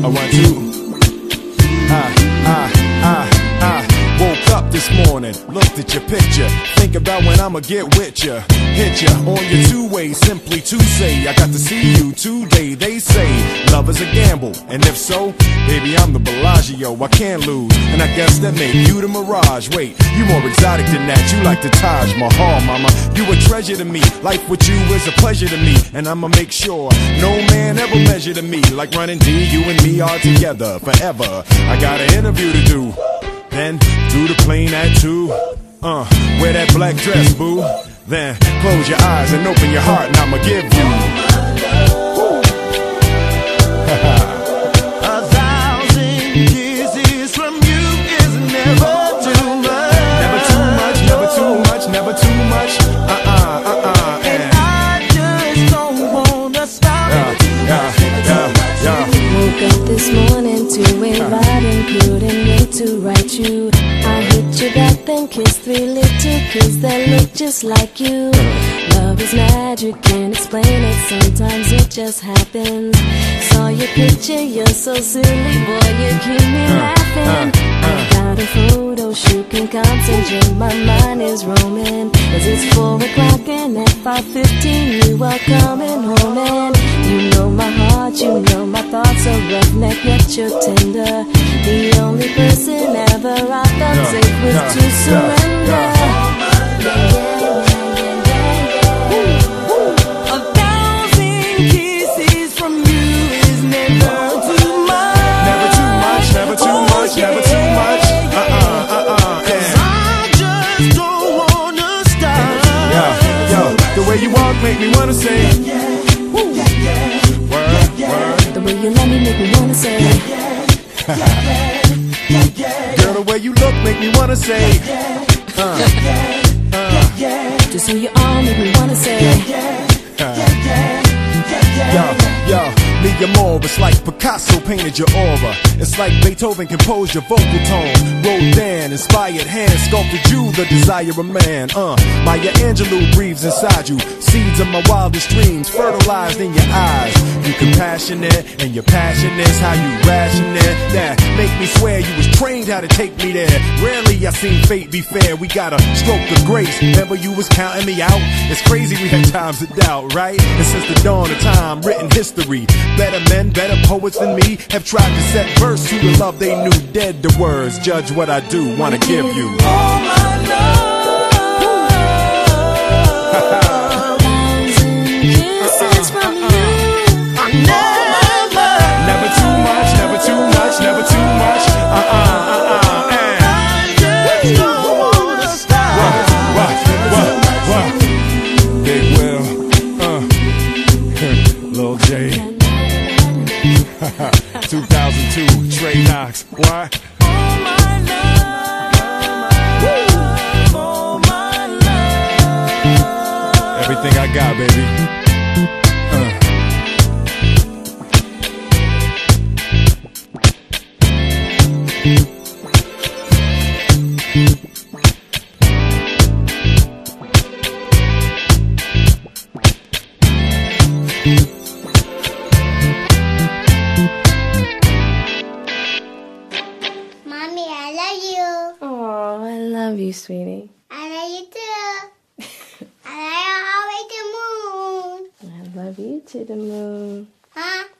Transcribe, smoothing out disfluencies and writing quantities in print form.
I want to. I woke up this morning, looked at your picture, think about when I'ma get with ya. Hit ya on your two-way, simply to say I got to see you today. They say love is a gamble, and if so, baby, I'm the Bellagio, I can't lose. And I guess that make you the Mirage. Wait, you more exotic than that, you like the Taj Mahal, mama. You a treasure to me, life with you is a pleasure to me. And I'ma make sure no man ever measure to me. Like running D, you and me are together forever. I got an interview to do, then do the plane at 2. Wear that black dress, boo. Then close your eyes and open your heart, and I'ma give you a thousand kisses from you is never too much. Never too much, never too much, never too much. And I just don't wanna stop. Woke up this morning to invite and couldn't wait to write you. I hit you back, then kissed 3 little kids that look just like you. Love is magic, can't explain it, sometimes it just happens. Saw your picture, you're so silly, boy, you keep me laughing. I've got a photo shoot, can concentrate, my mind is roaming. 'Cause it's 4 o'clock and at 5:15 you are coming home. And you know my heart, you know my thoughts are roughneck yet you're tender. The only person ever I felt safe with to surrender. A thousand kisses from you is never too much. Never too much, never too much, never too much. 'Cause I just don't wanna stop. Yo, the way you walk make me wanna say word. The way you love me make me wanna say Girl, the way you look make me wanna say to see you all make me wanna say Yo, me and more, it's like Picasso painted your aura. It's like Beethoven composed your vocal tone. Rodin inspired hand sculpted you, the desire of man. Maya Angelou breathes inside you. Seeds of my wildest dreams fertilized in your eyes. You compassionate and your passion is how you ration it. That make me swear you was trained how to take me there. Rarely I seen fate be fair. We got a stroke of grace. Remember you was counting me out? It's crazy we had times of doubt, right? And since the dawn of time, written history. Better men, better poets than me have tried to set verse to the love they knew. Dead to words, judge what I do, wanna give you All my love. thousand kisses from you. Never too much, never too much, never too much. I just don't wanna stop. What? Big Will, Lil J. 2002, Trey Knox. What? All my love. All my love. Everything I got, baby. Mommy, I love you. Oh, I love you, sweetie. I love you too. I love you all the way to the moon. I love you to the moon. Huh?